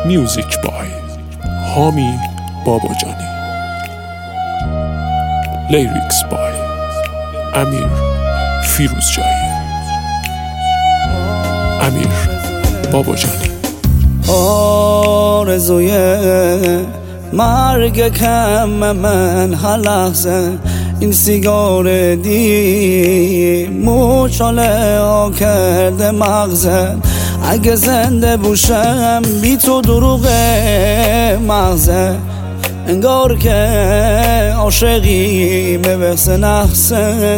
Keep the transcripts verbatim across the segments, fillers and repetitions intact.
میوزیک بای حامی باباجانی. لیریکس بای امیر فیروزجایی. امیر باباجانی. آرزوی مرگ کم من هر لحظه، این سیگار دی مچاله ها کرده مغزه. اگه زنده باشم بی تو دروغ مغزه، انگار که عاشقی مبحث نحسه.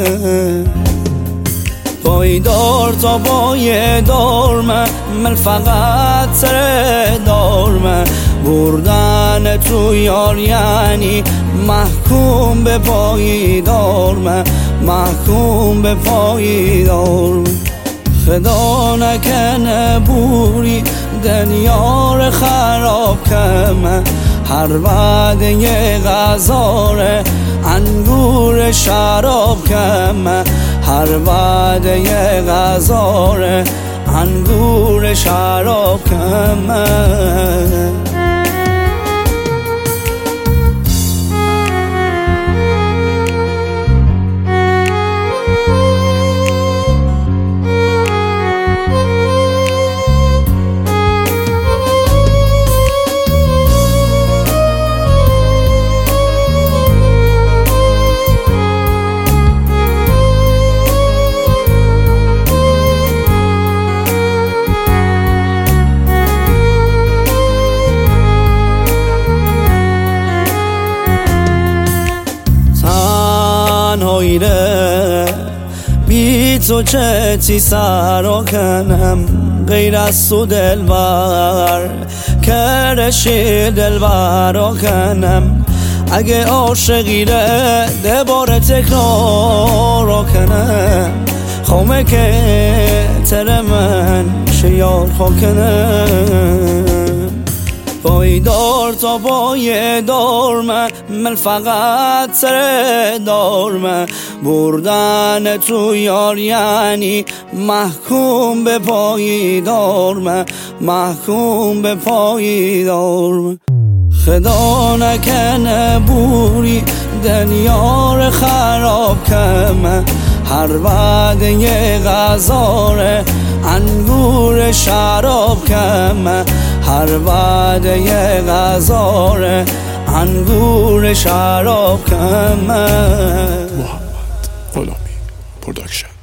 پایدار تا پایدار من من فقط سر دار من، بردن تو یار یعنی محکوم به پایدار من، محکوم به پایدار. خدا نکنه بوری دنیا خراب کنه، هر وعده یه غذاره انگور شراب کنه، هر وعده یه غذاره انگور شراب کنه. تنهاییره بی تو چه چی سرا کنم، غیر از تو دلبر کرشی دلبرا کنم. اگه عاشقیره دوباره تکرارا کنم، خومه که تر من شیار خوا کنم. پایدار تا پایدار من من فقط سر دار من، بردن تو یار یعنی محکوم به پایدار من، محکوم به پایدار من. خدا نکنه بوری دنیا خراب کنه، هر وعده یه غذاره انگور شراب کنه، هر وعده یه غذاره انگور شراب کنه. محمد غلامی پروداکشن.